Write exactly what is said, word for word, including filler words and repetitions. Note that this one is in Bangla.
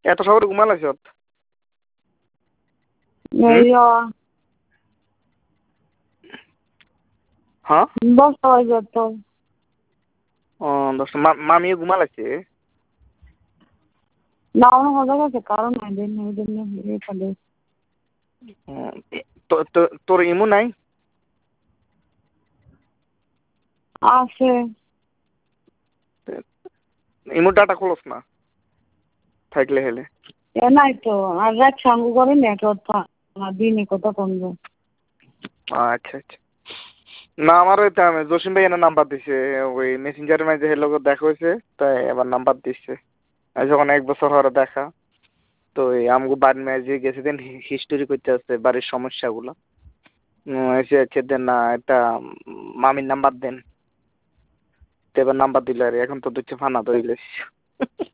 এত সকালে ঘুমালাইছ? এই হ্যাঁ দশটা বাজে তো। ও দশটা মামিও ঘুমালাইছে? না আমার মজা গেছে কারণ নাই দিন ওই জন্য পালে তোর ইমু নাই? আছে ইমু ডাটা খোলস না থাকলে হেলে এ নাই তো আর রাত সাঙ্গু করে নেটওয়ার্ক দিনে কত কমবে। আচ্ছা আচ্ছা না আমার ওই আমি জসিম ভাই এনে নাম্বার দিছে ওই মেসেঞ্জারের মাঝে হের লোক দেখা হয়েছে তাই এবার নাম্বার দিচ্ছে যখন এক বছর হওয়ার দেখা তো এই আমগো বাড়ির মেয়ে গেছে দিন হিস্টোরি করতে আসছে বাড়ির সমস্যাগুলো এসে হচ্ছে দেন না একটা মামির নাম্বার দেন তো এবার নাম্বার দিল আর এখন তো দিচ্ছে ফানা ধরিলে